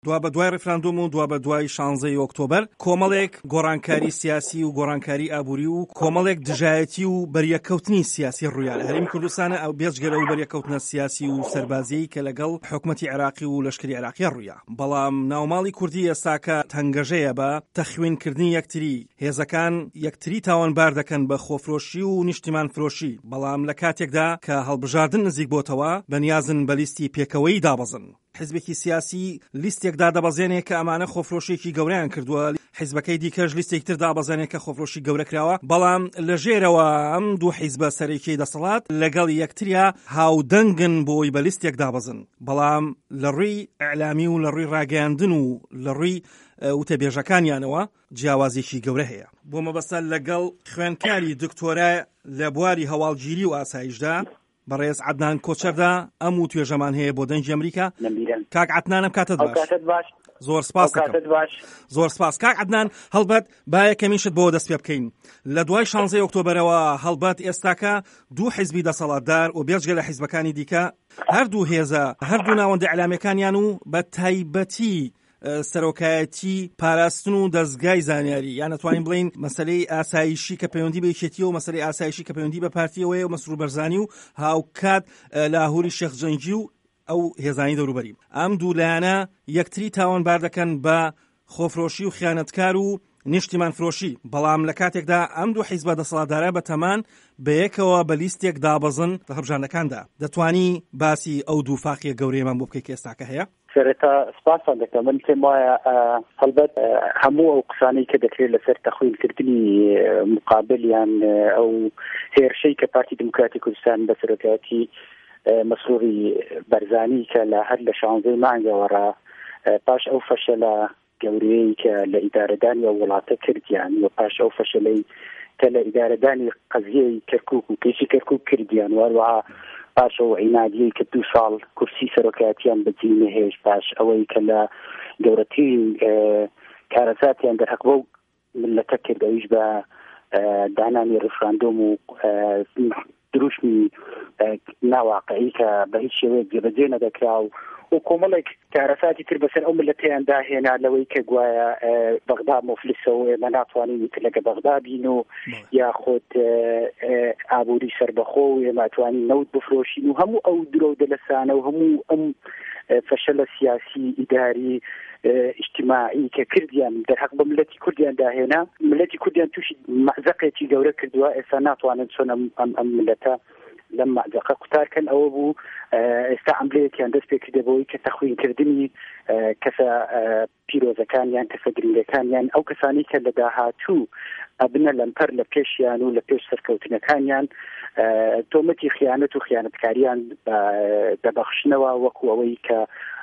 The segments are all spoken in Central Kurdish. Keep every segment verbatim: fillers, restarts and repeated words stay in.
دوا بە دوای ڕفراندۆم و دوا بە دوای شانزەی ئۆکتۆبەر کۆمەڵێک گۆڕانکاری سیاسی و گۆڕانکاری ئابووری و کۆمەڵێک دژایەتی و بەریەکەوتنی سیاسی ڕوویان لە هەرێمی کوردستانە ئەو بێجگەرە و بەریەکەوتنە سیاسی و سەربازیی کە لەگەڵ حکوومەتی عێراقی و لەشکری عێراقی ڕوویە. بەڵام ناوماڵی کوردی ئێستاکە تەنگەژەیە بە تەخوێنکردنی یەکتری، هێزەکان یەکتری تاوانبار دەکەن بە خۆفرۆشی و نیشتیمان فرۆشی، بەڵام لە کاتێکدا کە هەڵبژاردن نزیک بۆتەوە بەنیازن بە لیستی پێکەوەی دابەزن. حیزبێکی سیاسی لیستێکدا دەبەزێنێ کە ئەمانە خۆفرۆشیێکی گەورەیان کردووە، حیزبەکەی دیکەش لیستێک تر دابەزێنێ کە خۆفرۆشی گەورە کراوە، بەڵام لە ژێرەوە ئەم دوو حیزبە سەرەکیەی دەسەڵات لەگەڵ یەکتریا هاودەنگن بۆی بە لیستێک دابەزن، بەڵام لە ڕووی ئەعلامی و لە ڕووی ڕاگەیاندن و لە ڕووی وتەبێژەکانیانەوە جیاوازێکی گەورە هەیە. بۆ مەبەستە لەگەڵ خوێندکاری دکتۆرە لە بواری هەواڵگیری و ئاسایشدا بەڕێز عەدنان کۆچەردا ئەم و توێژەمان هەیە بۆ دەنگی ئەمریکا. کاک عەدنانم کاتت باش. زۆر سپاس دەکەم. زۆر سپاس کاک عەدنان. هەڵبەت با یەکەمیشت بۆ دەست پێ بکەین. لە دوای شانزەی ئۆکتۆبەرەوە هەڵبەت ئێستاکە دوو حیزبی دەسەڵاتدار و بێجگە لە حیزبەکانی دیکە هەردوو هێزە هەردوو ناوەندە ئەعلامیەکانیان و بە تایبەتی سەرۆکایەتی پاراستن و دەستگای زانیاری، یان نتوانین بڵین مەسەلەی ئاسایشی کە پەیوەندی بە یەکێتیەوە و مەسەلەی ئاسایشی کە پەیوەندی بە پارتیەوەیە و مەسروور بەرزانی و هاوکات لاهوری شێخ جەنگی و ئەو هێزانی دەوروبەری. ئەم دوو لایەنە یەکتری تاوانبار دەکەن بە خۆفرۆشی و خیانەتکار و نیشتیمان فرۆشی، بەڵام لە کاتێکدا ئەم دوو حیزبە دەسەڵاتدارە بە تەمان بەیەکەوە بە لیستێک دابەزن لە هەڵبژاردنەکاندا. دەتوانی باسی ئەو دوو فاقیە گەورەیەمان بۆ بکەی کە ئێستاکە هەیە؟ سەرەتا سپاسان دەکەم. من پێم وایە هەڵبەت هەموو ئەو قسانەی کە دەکرێت لەسەر تەخوینکردنی مقابل یان ئەو هێرشەی کە پارتی دموکراتی کوردستان بە سەرۆکایەتی مەسرووری بەرزانی کە لە هەر لە شانزەی مانگەوەڕا پاش ئەو فەشەلە گەورەیەی کە لە ئیدارەدانی ئەو وڵاتە کردیان و پاش ئەو فەشەلەی کە لە ئیدارەدانی قەزیەی کەرکووک و کێشی کەرکووک کردیان، وەروەها پاش ئەو عینادیەی کە دوو ساڵ کورسی سەرۆکایەتیان بەجێ نەهێشت، پاش ئەوەی کە لە گەورەترین کارەساتیان دەرهەق بەو ملەتە کرد، ئەویش بە دانانی ڕفراندۆم و دروشمی ناواقعی کە بە هیچ شێوەیەک جێبەجێ نەدەکرا و و کۆمەڵێک کارەساتی تر بەسەر ئەو ملەتیان داهێنا لەوەی کە گوایە بەغدا مفلسە و ئێمە ناتوانین لەگە بەغدا بین و یاخۆت ئابووری سەربەخۆ و ئێمە توانین نەوت بفرۆشین و هەموو ئەو درۆ دەلەسانە و هەموو ئەم فەشەلە سیاسی ئیداری اجتماعی کە کردیان دەرهەق بە ملەتی کوردیان داهێنا، ملەتی کوردیان تووشی مەزەقێکی گەورە کردووە. ئێستا ناتوانن چۆن ئەم ملەتە لەم مەزەقە قوتارکەن. ئەوە بوو ئێستا ئەمبلەیەکیان دەست پێ کردەبەوەی کە تەخوینکردنی کەسە پیرۆزەکانیان، کەسە گرنگەکانیان، ئەو کەسانی کە لە داهاتوو ئەبنە لەمپەر لە پێشیان و لە پێش سەرکەوتنەکانیان تۆمەتی خیانەت و خیانەتکاریان دەبەخشنەوە، وەکو ئەوەی کە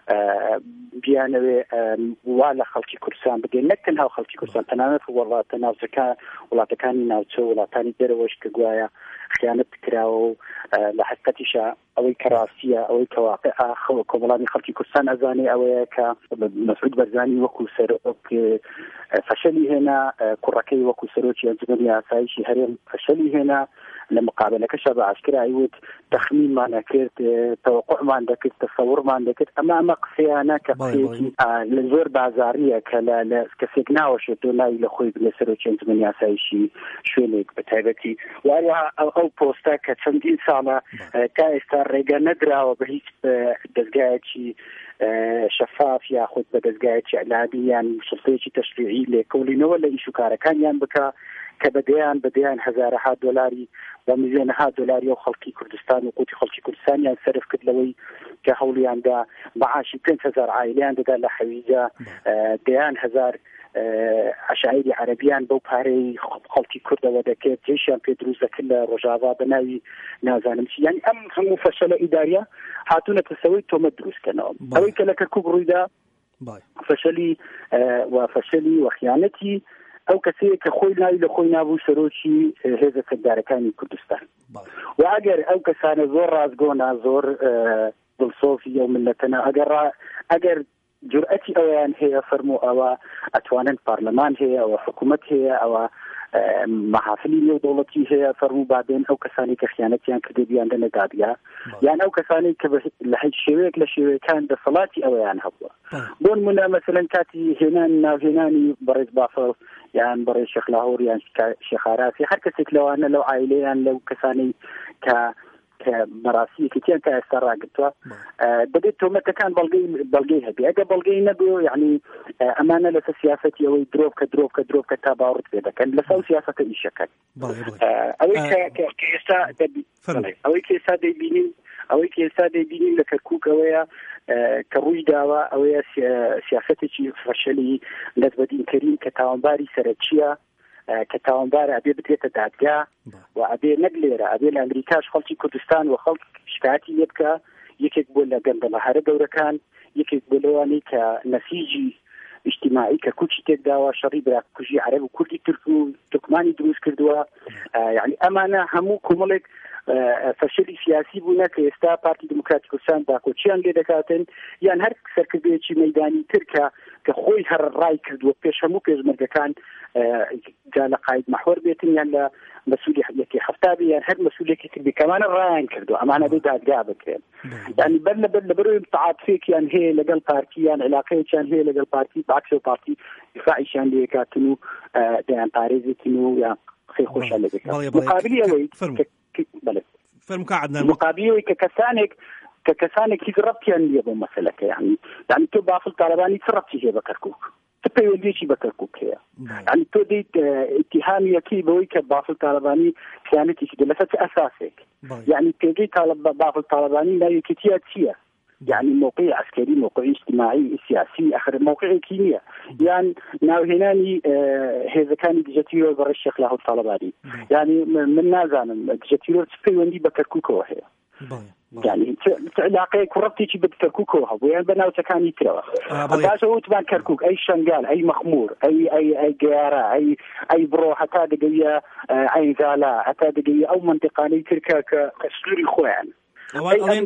بیانەوێ وا لە خەڵکی کوردستان بگەن، نەک تەنها خەڵکی کوردستان، تەنانەت وڵاتە ناوچەکان وڵاتەکانی ناوچە وڵاتانی دەرەوەش کە گوایە خیانەت کراوە و لە حقیقەتیشە ئەوەی کە ڕاستیە، ئەوەی کە واقعە کۆمەڵانی خەڵکی کوردستان ئەزانێ ئەوەیە کە مەسعود بەرزانی وەکو سەرۆک فەشەلی هێنا، کوڕەکەی وەکو سەرۆکی ئەنجومەنی ئاسایشی هەرێم فەشەلی هێنا، لە مقابلەکەشە بە ئاشکرا ئەیوت تەخمینمان دەکرد، تەوەقعمان دەکرد، تەسەوڕمان دەکرد. ئەمە ئەمە قسەیانە کە قسەیەکی لە زۆر بازاریە کە لە کەسێک ناوەشێتەوە ناوی لە خۆی بنێ سەرۆکی ئەنجومەنی ئاسایشی شوێنێک بە تایبەتی. وهروەها ئەو پۆستە کە چەندین ساڵە تا ئێستا ڕێگە نەدراوە بە هیچ دەستگایەکی شەفاف یاخود بە دەستگایەکی ئەعلامی یان سڵتەیەکی تەشریعی لێکۆڵینەوە لە ئیش و کارەکانیان بکە کە بەدەیان بەدەیان هەزارەها دۆلاری و میلیۆنەها دۆلاری و خەڵکی کوردستان و قوتی خەڵکی کوردستانیان سەرف کرد لەوەی کە هەوڵیاندا بەعاشی پێنج هەزار عائیلەیان دەدا لە حەویجە، دەیان هەزار عشائری عەرەبیان بەو پارەی خەڵکی کوردەوە دەکرد، جێشیان پێ دروست دەکرد لە ڕۆژاوا بە ناوی نازانم چی. یعنی ئەم هەموو فەشەلە ئیداریە هاتوونەتە سەوەی تۆمەت دروستکردنەوە. ئەوەی کە لە کەرکووک ڕوویدا فەشەلی و فەشەلی و خیانەتی ئەو کەسەیە کە خۆی ناوی لە خۆی نابوو سەرۆکی هێزە سەردارەکانی کوردستان. و ئەگەر ئەو کەسانە زۆر ڕازگۆنا، زۆر دڵسۆفی ئەو ملەتەنە، ئەگەر ئەگەر جورئەتی ئەویان هەیە فەرموو ئەوە ئەتوانن پارلەمان هەیە، ئەوە حکوومەت هەیە، ئەوە محافلی نێودەوڵەتی هەیە فەرموو بابێن ئەو کەسانی کە خیانەتیان کردو بیان دەنە دادگا یان ئەو کەسانی کە لە هیچ شێوەیەک لە شێوەیەکان دەسەڵاتی ئەوەیان هەبووە بۆ نمونە مەسەلەن کاتی هێنان ناوهێنانی بەڕێز بافڵ یان بەڕێز شێخ لاهۆر یان شێخ عراسی هەر کەسێک لەوانە لەو عائیلەیان لەو کەسانی کە کە مەراسیەکی تیان کە ئێستا ڕاگرتووە دەبێت تۆمەتەکان بەڵگەی بەڵگەی هەبێ ئەگە بەڵگەی نەبوو یعنی ئەمانە لەسەر سیاسەتی ئەوەی درۆڤ کە درۆڤ کە درۆڤ کە تا باوەڕ پێ دەکەن لەسەر سیاسەتە ئیشەکەن ئەوەی کە ئێستا ئەوەی کە ئێستا دەیبینین ئەوەی کە ئێستا دەیبینین لە کەرکووک ئەوەیە کە ڕووی داوە ئەوەیە سیاسەتێکی فەشەلی نەزبەدینکەرین کە تاوانباری سەرەکیە کە تاوانبارە ئەبێ بترێتە دادگا و ئەبێ نەک لێرە ئەبێ لە ئەمریکاش خەڵکی کوردستان و خەڵک شکایەتی لێ بکە یەکێک بۆ لە گەندەڵە هەرە گەورەکان یەکێک بۆ لەوانەی کە نەسیجی اجتماعی کە کوچی تێکداوە شەڕی براکوژی عەرەب و کوردی تورک و تورکمانی دروست کردووە یعنی ئەمانە هەموو کۆمەڵێک فەشەلی سیاسی بوونە کە ئێستا پارتی دموکراتی کوردستان داکۆچیان لێ دەکاتن یان هەر سەرکردەیەکی مەیدانی ترکە کە خۆی هەر ڕای کردووە پێش هەموو پێشمەرگەکان جا لە قاید مەحور بێتن یان لە مەسئولیەتی هەفتا بێ یان هەر مەسئولێکی تر بێ کەمانە ڕایان کردووە ئەمانە بێ دادگا بکرێن یعنی بەر لەبەر لەبەرەوەی تەعاطفێکیان هەیە لەگەڵ پارتی یان علاقەیەکیان هەیە لەگەڵ پارتی بەعکس و پارتی دفاعیشان لێ کاتن و دەیان پارێزێتن و یان خێ خۆشیان لێ دەکات مقابلی ئەوەی بەڵێ فەرمووکە عەدنان مقابلی کە کەسانێک کە کەسانێک هیچ ڕەبتیان نییە بۆ مەسەلەکە یعنی یعنی تۆ بافڵ تاالبانی چ ڕەبتی هەیە بە کەرکووک چ پەیوەندیەکی بە کەرکووک هەیە یعنی تۆ دەیت ئیتیهامی یەکەی بەوەی کە بافڵ تاالبانی خیانەتێکی دێ لەسەر چ ئەساسێک یعنی پێگەی بافڵ تاالبانی ناویەکێتیە چییە يعني موقع عسكري موقع اجتماعي سياسي آخر موقع كيمياء يعني ناوهناني هذا كان ديجاتيرو برا الشيخ له الطلباني يعني من نازان ديجاتيرو تفيوندي بكركوكو هي يعني علاقه كربتي شي بكركوكو هو يعني بناو تكاني ترى باش هو تبان كركوك اي شنغال اي مخمور اي اي اي جيارة اي اي برو حتى دقيه عين زالا حتى دقيه او منطقه تركا كسوري خوان ئەوان ئەڵێن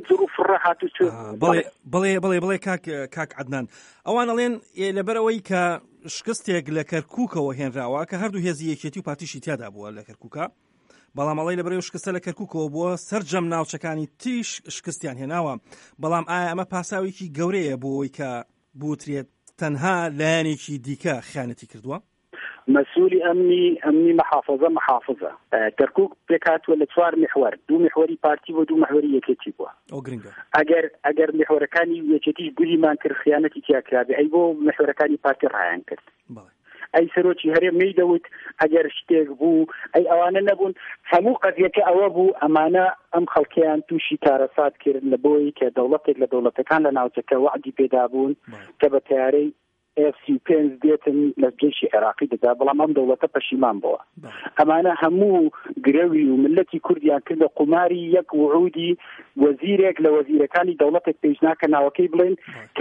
بڵێ بڵێ بڵێ بڵێ کاک کاک عەدنان ئەوان ئەڵێن لەبەرەوەی کە شکستێک لە کەرکووکەوە هێنراوە کە هەردوو هێزی یەکێتی و پارتیشی تیادا بووە لە کەرکووکە بەڵام ئەڵێ لەبەرەوەی شکستە لە کەرکووکەوە بووە سەرجەم ناوچەکانی تیش شکستیان هێناوە بەڵام ئایا ئەمە پاساوێکی گەورەیە بۆ ئەوەی کە بوترێت تەنها لایەنێکی دیکە خیانەتی کردووە مسؤولي أمني أمني محافظة محافظة كركوك بكات ولا توار محور دو محوري بارتي ودو محوري يكتيبوا أجر أجر محور كاني يكتيج بلي ما انكر خيانتي تياكرابي أي بو محور كاني بارتي راي انكر أي سروتي هري ميدوت أجر اشتاق بو أي أوانا نبون همو قد يكا أوابو أمانا أم خلقيان توشي تارسات كيرن لبوي كدولتك لدولتك كان لنا وتكا وعدي بيدابون كبتاري اف سي بينز ديتن للجيش العراقي ده بلا ما دولته بشيمان بوا امانه همو قروي وملتي كرديان كده قماري يك وعودي وزيرك لوزير كان دولتك بيجناك ناوكي بلين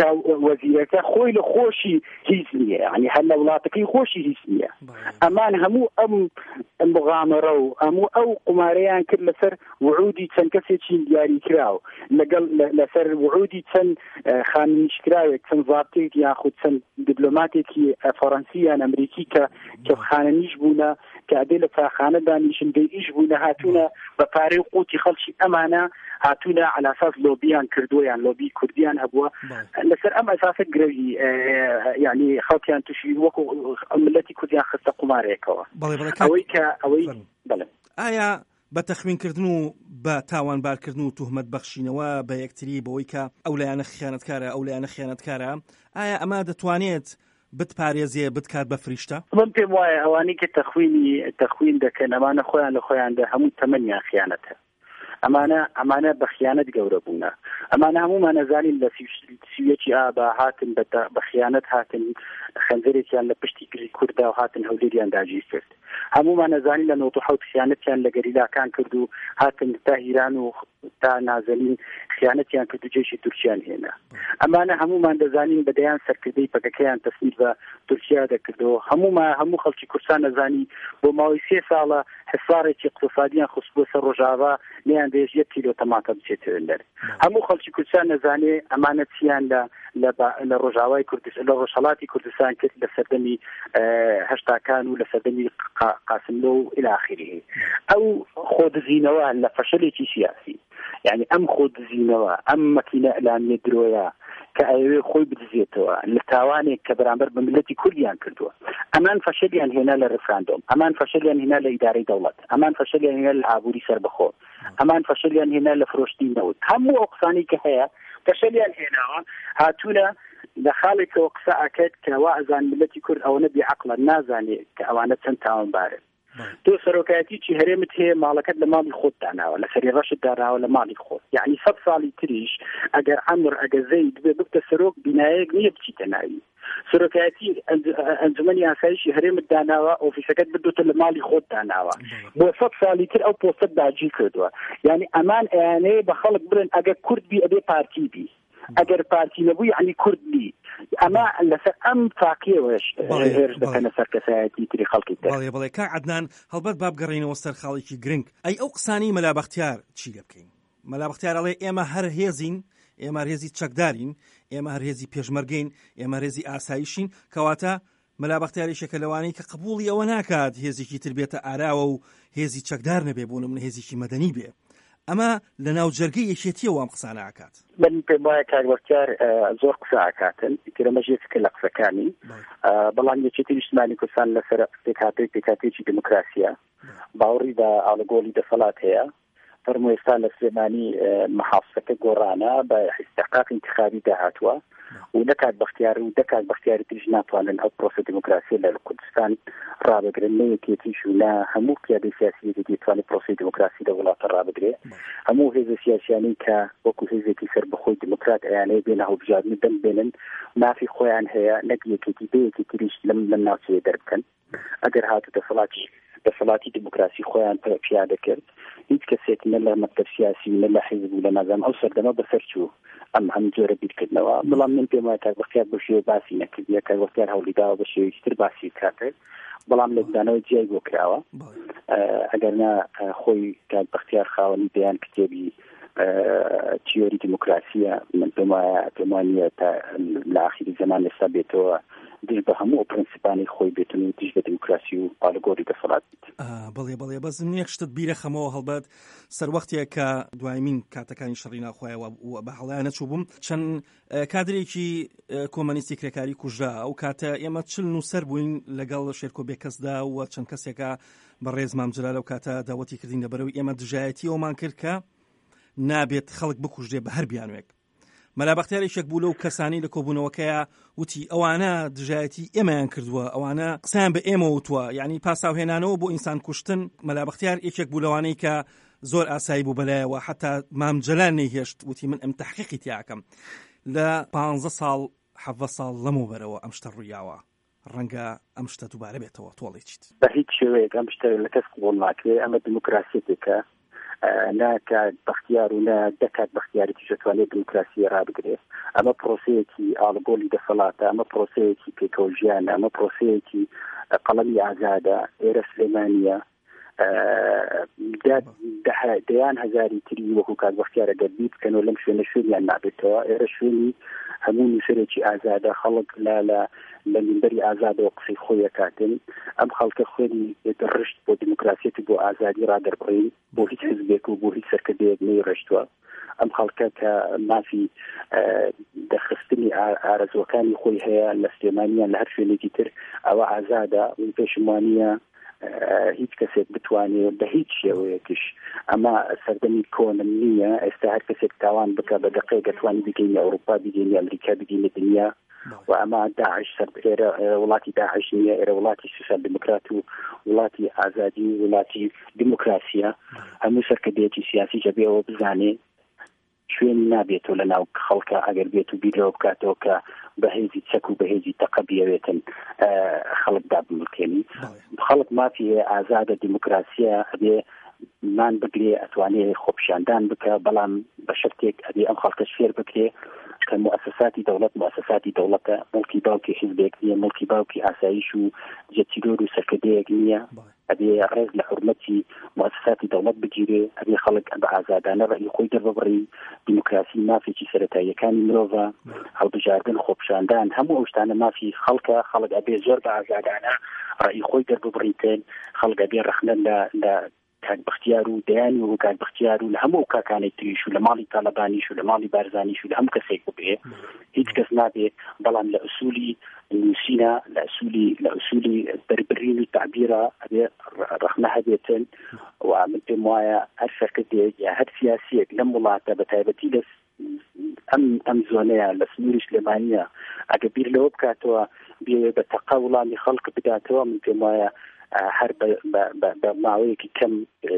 كوزيرك خوي لخوشي هيسميه يعني هلا ولاتك خوشي هيسميه امان همو ام المغامره امو او قماريان كل سر وعودي تنكسيتشي دياري كراو لقل لسر وعودي تن خان مشكراو تن ضابطي ياخذ تن دبلوماتيكي فرنسية أمريكية كخانة بونا كعدالة خانة دانيشن بيش بونا هاتونا بطاري قوتي خلشي أمانة هاتونا على أساس لوبيان كردويان لوبي كرديان أبوا لسر أم أساس قروي يعني خلقيان تشي وكو ملتي كرديان خستا قماريكوا أويك أوي بلا آيا بەتەخمینکردن و بە تاوانبارکردن و توهمەت بەخشینەوە بە یەکتری بەوەی کە ئەو لایەنە خیانەتکارە ئەو لایەنە خیانەتکارە ئایا ئەمە دەتوانێت بتپارێزیە بتکات بە فریشتە؟ من پێم وایە ئەوانەی کە تەخوینی تەخوین دەکەن ئەمانە خۆیان لە خۆیاندا هەموو تەمەنیان خیانەتە ئەمانە ئەمانە بە خیانەت گەورە بوونە ئەمانە هەمومان نەزانین لە سویەکی ئابا هاتن بە خیانەت هاتن خەنجەرێکیان لە پشتی گری کووردا و هاتن هەولێریان داگیر کرد هەمومان نەزانین لە نۆ حەوت خیانەتیان لە گەریلاکان کرد و هاتن تا هیران و تا نازنین خیانەتیان کرد و جێشی تورکیان هێنا ئەمانە هەمومان دەزانین بەدەیان سەرکردەی پەکەکەیان تەسمیل بە تورکیا دەکردەوە هەمومان هەموو خەڵکی کوردستان دەزانی بۆ ماوەی سێ ساڵە حصارێکی اقتصادیان خست بۆ سەر ڕۆژاوا نەیان دەیەوێت یەک کیلۆ تەماتە بچێتەوە لەر هەموو خەڵکی کوردستان دەزانێ ئەمانە چیان لە لە ڕۆژاوای کوردستان لە ڕۆژهەڵاتی کوردستان کرد لە سەردەمی هەشتاکان و لە سەردەمی قاسملۆ و إلى آخره ئەو خۆدزینەوە لە فەشەلێکی سیاسی يعني ئەم خۆدزینەوە ئەم مەکینە ئەلامیە درۆیە کە ئەوێ خۆی بدزێتەوە لە تاوانێک کە بەرامبەر بە ملەتی کوردیان کردووە ئەمان فەشەلیان هێنا لە ڕفراندۆم ئەمان فەشەلیان هێنا لە ئیدارەی دەوڵەت ئەمان فەشەلیان هێنا لە ئابووری سەربەخۆ ئەمان فەشەلیان هێنا لە فرۆشتی نەوت هەموو ئەو قسانەی کە هەیە فەشەلیان هێناوە هاتوونە لە خاڵێکەوە قسە ئاکات کە وا ئەزان ملەتی کورد ئەوەنە بێعەقڵە نازانێت کە ئەوانە چەند تاوانبارن تۆ سەرۆکایەتیی هەرێمت هەیە ماڵەکەت لە ماڵی خۆت داناوە لە سەری ڕەشت داناوە لە ماڵی خۆت یعنی سەد ساڵی تریش ئەگەر عەمر ئەگەر زەید بێ بکتە سەرۆک بینایەک نییە بچیتە ناوی سەرۆکایەتی ئەنجومەنی ئاسایشی هەرێمت داناوە ئۆفیسەکەت بدۆتە لە ماڵی خۆت داناوە بۆ سەد ساڵی تر ئەو پۆستەت داگیر کردووە یعنی ئەمان ئەیانەیە بە خەڵک برن ئەگەر کورد بی ئەبێ پارتی بی ئەگەر پارتی نەبوو یعنی کورد بی ئەمە لەسەر ئەم تاقیەوەش هێرش دەکەنە سەر کەسایەتی تری خەڵکی تر بەڵێ بەڵێ کا عەدنان هەڵبەت با بگەڕێنەوە سەر خاڵێکی گرنگ ئەی ئەو قسانی مەلا بەختیار چی لێ بکەین مەلا بەختیار ئەڵێ ئێمە هەر هێزین ئێمە هێزی چەکدارین ئێمە هەر هێزی پێشمەرگەین ئێمە هێزی ئاسایشین کەواتە مەلا بەختیاریشێکە لەوانەی کە قبوڵی ئەوە ناکات هێزێکی تر بێتە ئاراوە و هێزی چەکدار نەبێ بوون من هێزێکی مەدەنی بێ ئەمە لە ناو جەرگەی یەکێتیەوە ئەم قسانە ئاکات من پێم وایە کاروەکار زۆر قسە ئاکاتن ئیترە مەژێتکە لە قسەکانی بەڵام یەکێتی نیشتمانی کوردستان لەسەر پێکهاتەی پێکهاتێکی دموکراسیە باوەڕی بە ئاڵەگۆڵی دەسەڵات هەیە فەرمووی ئێستا لە سلێمانی مەحافزەکە گۆڕانە بە استحقاق انتخابی داهاتووە و نەکات بەختیار و دەکات بەختیاری تریش ناتوانن ئەو پرۆسە دموکراسی لە کوردستان ڕابگرن نە یەکێتیش و نە هەموو قیادەی سیاسی دەتوانێت پرۆسەی دموکراسی لە وڵاتە ڕابگرێ هەموو هێزە سیاسیانەی کە وەکو هێزێکی سەربەخۆی دموکرات ئەیانەیە بێنە هەڵبژاردنی دەم بێنن مافی خۆیان هەیە نەک یەکێتی بە یەکی تریش لەم لەم ناوچەیە دەربکەن ئەگەر هاتوو دەسەڵاتی دەسەڵاتی دموکراسی خۆیان پیادە کرد هیچ کەسێک نە لە مەکتەب سیاسی نە لە حیزب و لە نازانم ئەو سەردەمە بەسەر چوو ئەم هەم جۆرە بیرکردنەوە بەڵام من پێم وایە کاکبەختیار بە شێوەیە باسی نەکردیە کاکبەختیار هەوڵی داوە بە شێوەیەکی تر باسی کاتێک بەڵام لە دانەوەی جیای بۆ کراوە ئەگەر نا خۆی کاکبەختیار خاوەنی بەیان کتێبی تیۆری دموکراسیە من پێم وایە پێم وانییە تا لە ئاخری زەمان ئێستا بێتەوە دیش بە هەموو پرینسیپانی خۆی بێتن و دیش بە دموکراسی و ئالگۆری دەسەڵات بێت بڵێ بڵێ بەس من یەک شتت بیرە خەمەوە هەڵبەت سەر وەختێک کە دوایمین کاتەکانی شەڕی ناخۆیەوە بە هەڵەیە نەچوو بووم چەند کادرێکی کۆمەنیستی کرێکاری کوژرا ئەو کاتە ئێمە چل نووسەر بووین لەگەڵ شێرکۆ بێکەسدا و چەند کەسێکە بەڕێز مامجلال لەو کاتە داوەتی کردین لەبەرەوەی ئێمە دژایەتی ئەومان کرد کە نابێت خەڵک بکوژێ بە هەر بیانوێک مەلا بەختیاریشێک بوو لەو کەسانی لە کۆبوونەوەکەیە وتی ئەوانە دژایەتی ئێمەیان کردووە ئەوانە قسەیان بە ئێمە وتووە یعنی پاساوهێنانەوە بۆ ئینسان کوشتن مەلا بەختیار یەکێک بوو لەوانەی کە زۆر ئاسایی بوو بەلایەوە حتا مامجلال نەیهێشت وتی من ئەم تەحقیقی تیاکەم لە پانزە ساڵ حەڤە ساڵ لەمەوبەرەوە ئەم شتە ڕوویاوە ڕەنگە ئەم شتە دووبارە بێتەوە تۆڵێکیت بە هیچ شێوەیەک ئەم شتە لە کەس قبوڵ ناکرێت ئەمە دموکراسیێکە ناکات بەختیار و نە دەکات بەختیارێکی دەتوانێت دموکراسی ڕابگرێت ئەمە پرۆسەیەکی ئاڵگۆڵی دەسەڵاتە ئەمە پرۆسەیەکی پێکەوژیانە ئەمە پرۆسەیەکی قەڵەمی ئازادە ئێرە سلێمانیە دەیان هەزاری تری وەکو کات بەختیارە دەبی بکەنەوە لەم شوێنە شوێنیان نابێتەوە ئێرە شوێنی هەموو نووسەرێکی ئازادە خەڵک لا لە لە منبەری ئازادەوە قسەی خۆی ئەکاتن ئەم خەڵکە خوێنی دەڕشت بۆ دموکراسیەتی بۆ ئازادی ڕادەربڕین بۆ هیچ حزبێک و بۆ هیچ سەرکردەیەک نەی ڕشتووە ئەم خەڵکە کە مافی دەخستنی ئارەزوەکانی خۆی هەیە لە سلێمانیان لە هەر شوێنێکی تر ئەوە ئازادە و پێشمانیە هیچ کەسێک بتوانێت بە هیچ شێوەیەکیش ئەمە سەردەمی کۆنم نییە ئێستا هەر کەسێک تاوان بکە بە دقەیە دەتوانێت بگەینە ئەوروپا بگەینە ئەمریکا بگەینە دنیا و ئەمە داعش سەر ئێرە وڵاتی داعش نییە ئێرە وڵاتی سوسیال دموکرات و وڵاتی ئازادی و وڵاتی دموکراسیە هەموو سەرکردەیەکی سیاسی جەبێ ئەوە بزانێ شوێن نابێتەوە لە ناو خەڵکە ئەگەر بێت و بیرەوە بکاتەوە کە بەهێزی چەک و بەهێزی تەقە بیەوێتن خەڵک دابمڵکێنی خەڵک مافی ئازادە دیموکراسیە ئەبێ مان بگرێ ئەتوانێت خۆپیشاندان بکە بەڵام بە شەرتێک ئەبێ ئەم خەڵکەش فێر بکرێ کە مؤسساتی دەوڵەت مؤسساتی دەوڵەتە مڵکی باوکی حیزبێک نییە مڵکی باوکی ئاسایش و جەتیرۆر و سەرکردەیەک نییە ئەبێ ڕێز لە حورمەتی مؤسساتی دەوڵەت بگیرێ ئەبێ خەڵک بە ئازادانە ڕێی خۆی دەربڕی دیموکراسی مافێکی سەرەتاییەکانی مرۆڤە هەڵبژاردن خۆپیشاندان هەموو ئەو شتانە مافی خەڵکە خەڵک ئەبێ زۆر بە ئازادانە ڕێی خۆی دەرببڕیتن خەڵک ئەبێ ڕەخنە لە کاک بەختیار و دەیانی و کاک بەختیار و لە هەموو کاکانێک تریش و لە ماڵی تاالبانیش و لە ماڵی بارزانیش و لە هەموو کەسێک ببێ هیچ کەس نابێت بەڵام لە ئوسولی نووسینە لە ئوسولی لە ئوسولی بەربرین و تعبیرە ئەبێ ڕەخنە هەبێتن و من پێم وایە هەر سەرکردێک یا هەر سیاسیەک لەم وڵاتە بە تایبەتی لە ئەم ئەم زۆنەیە لە سنووری سلێمانیە ئەگە بیر لەوە بکاتەوە بێ بە تەقا وڵامی خەڵک بداتەوە من پێم وایە هەر بە ماوەیەکی کەم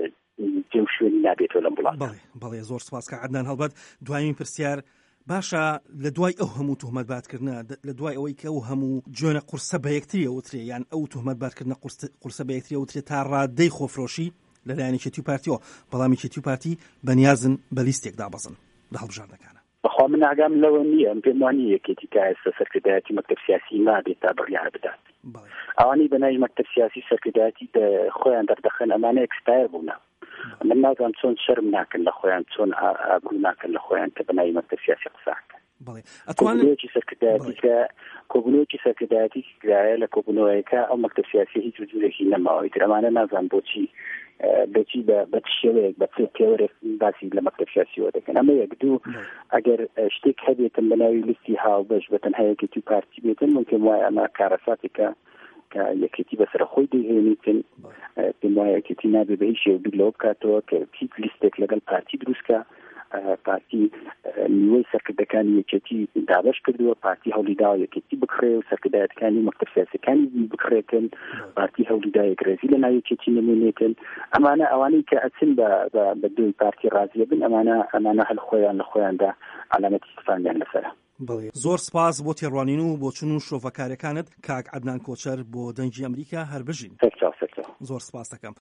جێو شوێنی نابێتەوە لەم وڵات. بەڵێ بەڵێ زۆر سپاس کە عەدنان هەڵبەت دوایین پرسیار باشە لە دوای ئەو هەموو تۆهمەت باتکردنە لە دوای ئەوەی کە ئەو هەموو جۆنە قورسە بە یەکتری ئەوترێ یان ئەو تۆهمەت باتکردنە قورسە بە یەکتری ئەوترێ تا ڕادەی خۆفرۆشی لەلایەن یەکێتی و پارتیەوە بەڵام یەکێتی و پارتی بەنیازن بە لیستێک دابەزن لە هەڵبژاردنەکانە. بەخوا من ئاگام لەوە نییە ئەم پێم وانە یەکێتی تا ئێستا سەرکردایەتی مەکتەب سیاسی نابێت تا بڕیار بدات. ئەوانەی بەناوی مەکتەب سیاسی سەرکردایەتی خۆیان دەردەخەن ئەمانە ئەکسپایر بوونە. من نازانم چۆن شەرم ناکەن لە خۆیان چۆن ئابرو ناکەن لە خۆیان کە بەناوی مەکتەب سیاسی قساکەن. کۆبوونەوەیەکی سەرکردایەتی کە کۆبوونەوەیەکی سەرکردایەتی کرایە لە کۆبوونەوەیەکە ئەو مەکتەب سیاسی هیچ وجودێکی نەماوەی تر ئەمانە نازانم بۆچی بەچی بە شێوەیەک بە پێوەرێک باسی لە مەکتەب سیاسیەوە دەکەن ئەمە یەک دوو ئەگەر شتێک هەبێتن بەناوی لیستی هاوبەش بە تەنها یەکێتی پارتی بێتن من پێم وایە ئەمە کارەساتێکە کە یەکێتی بەسەر خۆی دەهێنیتن پێم وایە یەکێتی نابێ بە هیچ شێوە بیر لەوە بکاتەوە کە هیچ لیستێک لەگەڵ پارتی دروستکە پارتی نیوەی سەرکردەکانی یەکێتی دابەش کردووە پارتی هەوڵیداوە یەکێتی بکڕێ و سەرکردایەتەکانی مەکتەب سیاسیەکانی بکڕێتن پارتی هەوڵیداوە یەکرێزی لە ناو یەکێتی نمونێتن ئەمانە ئەوانەی کە ئەچن بە دوی پارتی ڕازیە بن ئەمانە ئەمانە هەل خۆیان لە خۆیاندا علامەتی استفادەیان لەسەرە. زۆر سپاس بۆ تێڕوانین و بۆ چون و شۆڤەکارەکانت کاک عەدنان کۆچەر بۆ دەنگی ئەمریکا هەر بژین. زۆر سپاس دەکەم.